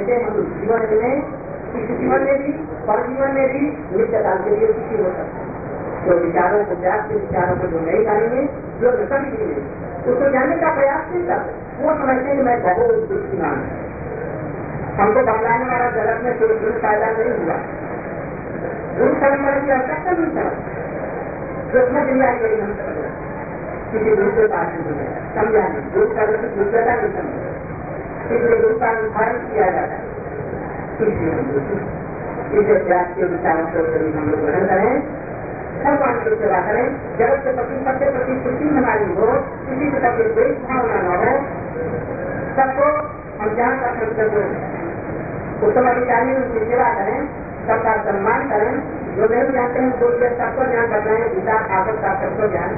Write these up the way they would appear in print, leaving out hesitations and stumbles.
के हम जीवन में, इस जीवन में भी पर जीवन में भी नित्य काल के लिए सुखी हो सकते हैं। तो विचारों को, त्याग के विचारों को जो नहीं जानेंगे, जो कभी भी नहीं उसको जानने का प्रयास नहीं करते, वो समझते हैं कि मैं बहुत बुद्धिमान हूँ, हमको बदलाने वाला जगत में कोई फायदा नहीं हुआ, उन परंपरा की आवश्यकता नहीं समझ जो समझ नहीं आई गई हम समझ किसी दूसरे पास नहीं समझा नहीं, गुरु का दूसरा नहीं समझ, इसलिए गुरु का अनुधारण किया जाता है। इसलिए त्याग के विचारों को हम लोग ग्रहण करें, भगवान की सेवा करें, जगत के प्रति सबके प्रति खुशी हमारी हो, किसी प्रकार की कोई भावना न हो, सबको हम जहाँ का कर्तव्य उत्तम अधिकारी उनकी सेवा करें, सबका सम्मान करें, जो नहीं जानते हैं तो सबको ज्ञान बताएं, गीता भागवत का सबको ज्ञान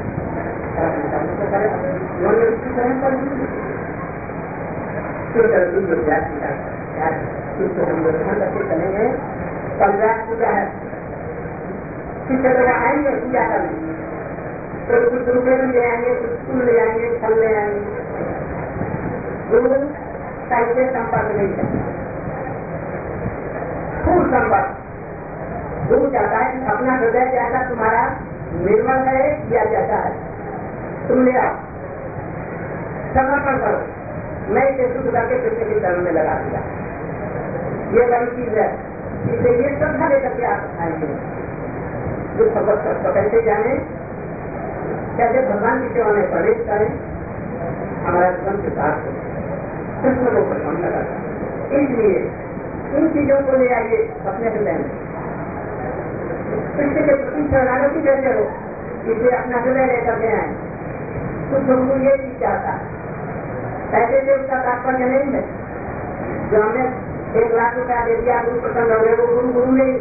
चलेंगे। पंजाब पूजा है, शिक्षक आएंगे पूजा करने, तो कुछ रुपये ले आएंगे, कुछ फूल ले आएंगे, फल ले आएंगे, गुरु साहित्य संपर्क नहीं करता, फूल संपर्क गुरु चाहता है कि अपना हृदय जैसा तुम्हारा निर्मल है किया जाता है, तुम ले आओ, समर्पण करो, मैं इसे शुद्ध करके कृष्ण के चरण में लगा दिया, ये बड़ी चीज है। इसलिए ये श्रद्धा लेकर के आप आएंगे, जो तो कैसे जाने, कैसे भगवान की सेवा में प्रवेश करें, हमारा जीवन के साथ कृष्ण को प्रसन्न करता। इसलिए इन चीजों को ले आइए अपने हृदय में, कृष्ण के प्रति शरणागति कैसे हो, इसलिए अपना हृदय लेकर के आए। तो गुरु ये चीज चाहता है, ऐसे से उसका तात्पर्य नहीं है जो हमने 1 लाख रुपया दे दिया, गुरु प्रसन्न हो गए, वो गुरु नहीं,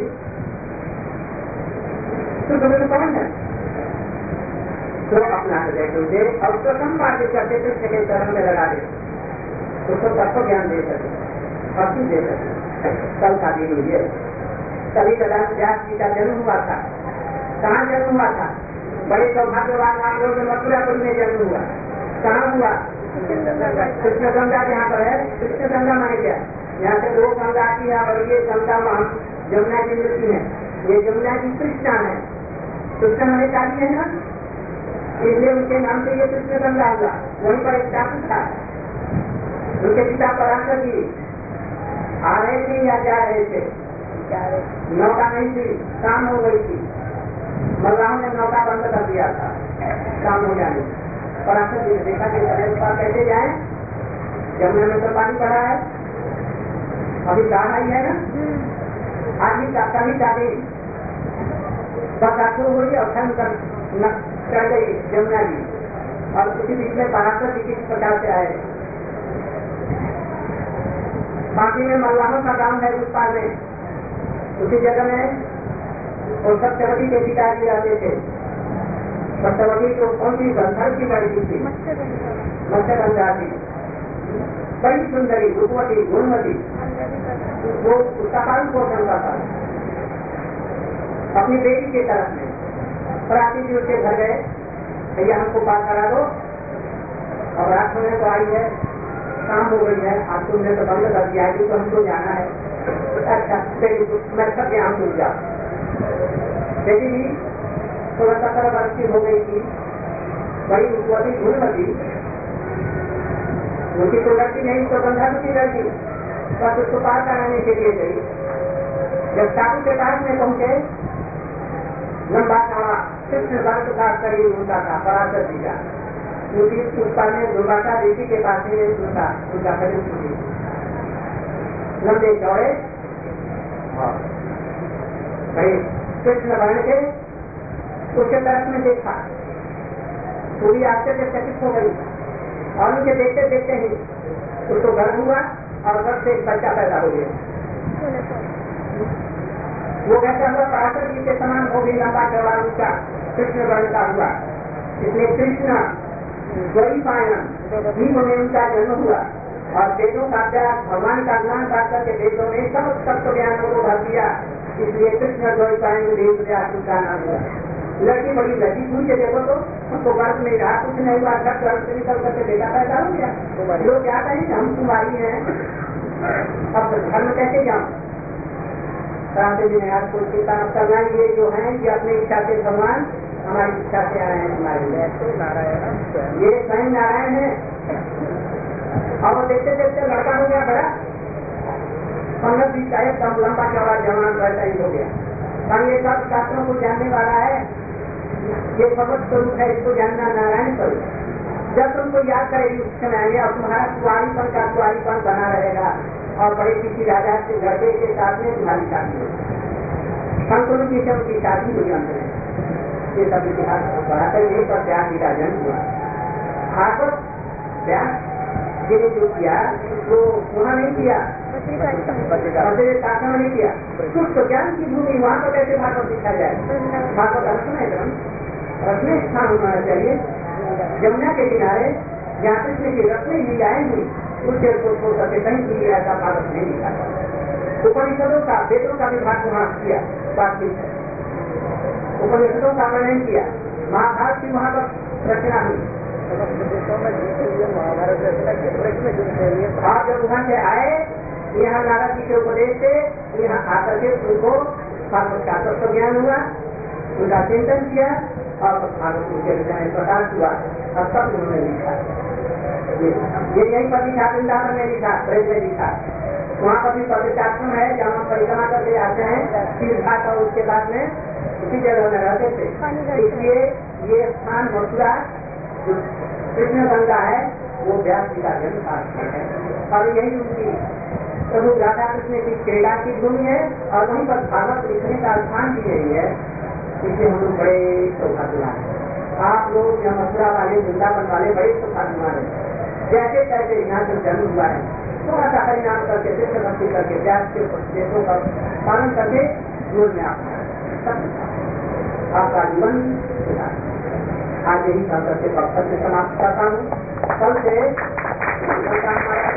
तो गुरु कौन है? तो अपना हृदय तुझे और उसको संपादित करके कृष्ण के चरण में लगा दे, उसको सबको ज्ञान दे सके, भक्ति दे सके। कल का दिन हुई है, कभी व्यास जी का जन्म हुआ था, कहाँ जन्म हुआ था? बड़े सौभाग्यवान आप लोग मथुरापुर में जन्म हुआ, कहाँ हुआ? कृष्ण गंगा जहाँ पर है, कृष्ण गंगा माने क्या? यहाँ से 2 गंगा आती है और ये गंगा वहाँ जमुना जी मिलती है, ये जमुना जी कृष्णा है, कृष्ण हमारे चाली है ना, इसलिए उनके नाम से ये कृष्ण गंगा हुआ। वहीं पर एक टापू था, उनके पिता पराशर जी आ रहे थे या जा रहे थे, नौका नहीं थी, शाम हो गई थी, मल्लाहों ने नौका बंद कर दिया था शाम हो जाने। पराशर जी ने देखा कि कैसे जाए, जमुना में तो पानी पड़ा है, अभी दान आई है ना, आदमी का कभी जाके बरसात शुरू हुई और ठंड चढ़ गई जमुना जी, और उसी बीच में पराशर जी किस प्रकार से आए। बाकी में मल्लाहों का गांव है उस पार में, उसी जगह में और सत्यवती के पिताजी रहते थे। सत्यवती तो कौन सी गंधर्व की लड़की थी, मत्स्यगंधा थी, बड़ी सुंदरी, रूपवती, गुणवती, वो उसका पालन पोषण करता था अपनी बेटी के तरफ में। प्राची जी उसके घर गए, भैया हमको पार करा दो, और रात होने को आई है, शाम हो गई है, आज तुमने तो बंद कर दिया है, तो हमको जाना है। अच्छा मैं सब यहाँ भूल जाओ। बेटी भी 16-17 वर्ष की हो गई थी, बड़ी रूपवती, गुणवती, उनकी तो लड़की नहीं तो गंधर्व की लड़की, बस उसको पार कराने के लिए गई। जब टापू के पास में पहुंचे, लंबा चौड़ा कृष्ण वर्ग का शरीर उनका था, पराशर जी का, उसी उसका में दुर्वासा ऋषि के पास में उनका शरीर छूटी, लंबे चौड़े भाई कृष्ण वर्ण के, उसके तरफ में देखा, पूरी आश्चर्यचकित हो गई, और उनके देखते देखते ही उसको गर्भ हुआ और गर्भ से एक बच्चा पैदा हो गया। वो कैसा हुआ? पराशर जी के समान वो भी लंबा चौड़ा उसका कृष्ण वर्ण का हुआ, इसलिए कृष्ण द्वैपायन भीम में उनका जन्म हुआ, और वेदों का अभ्यास, भगवान का ज्ञान प्राप्त करके वेदों में सब तत्व ज्ञानों को भर दिया, इसलिए कृष्ण द्वैपायन वेद व्यास उनका नाम हुआ। लड़की बड़ी लगी हुई है, देखो तो उसको गर्भ नहीं रहा, कुछ नहीं हुआ, गर्भ से निकल करके बेटा पैदा हो गया। लोग क्या कहें हम कुमारी हैं, अब धर्म कैसे जाऊं? शास्त्री जी ने आपको चिंता मत करना, ये जो है ये अपनी इच्छा से भगवान हमारी इच्छा से आए हैं तुम्हारे लिए। नारायण ये स्वयं नारायण है। और वो देखते देखते लड़का हो गया बड़ा, 15 का एक कम लंबा चौड़ा जवान लड़का ही हो गया। पर ये सब शास्त्रों को जानने वाला है, ये भगवत स्वरूप है, इसको जानना नारायण स्वरूप। जब तुमको याद करेगी उस समय आएंगे और तुम्हारा कुआरीपन का कुआरीपन बना रहेगा और बड़े किसी राजा के लड़के के साथ में तुम्हारी शादी होगी। संतों की से उनकी शादी हुई अंत में। ये सब इतिहास बढ़ाकर यही पर व्यास जी का जन्म हुआ। भागवत व्यास जी ने जो किया वो वहाँ नहीं किया, शासन नहीं किया, कुछ तो ज्ञान की भूमि वहाँ पर कैसे भागवत लिखा जाए? भागवत रचना एकदम रचने स्थान होना चाहिए। यमुना के किनारे जहाँ कृष्ण की रत्न लीलाएं हुई उस जल को छोड़ करके कहीं भी ऐसा भागवत नहीं लिखा था। उपनिषदों का वेदों का विभाग वहाँ किया, बातचीत उपनिषदों का वर्णन किया, महाभारत की वहाँ पर रचना हुई। आप जब वहाँ से आए यहाँ नारद जी के उपदेश से यहाँ आकर के उनको भागवत का तत्व ज्ञान हुआ, उनका चिंतन किया और भागवत उनके विषय में प्रकाश हुआ। अब तक उन्होंने लिखा ये यही पर लिखा, वृंदावन में लिखा, ब्रज में लिखा। वहाँ पर भी पवित्राश्रम है जहाँ हम परिक्रमा करके आते हैं, तीर्थघाट और उसके बाद में उसी जगह में रहते थे। इसलिए ये स्थान मथुरा जो कृष्ण गंगा है वो व्यास जी का जन्म स्थान है और यही उनकी प्रभु राधा कृष्ण की क्रीड़ा की भूमि है और वहीं पर भागवत लिखने का स्थान भी यही है। इसलिए हम लोग बड़े सौभाग्यवान हैं। आप लोग या मथुरा वाले वृंदावन वाले बड़े सौभाग्यवान हैं। जैसे कैसे यहाँ से जन्म हुआ है थोड़ा सा हरिनाम करके कृष्ण भक्ति करके व्यास के उपदेशों का पालन करके जीवन में आपका जीवन आज यही कह करके वक्तव्य समाप्त करता हूँ। कल से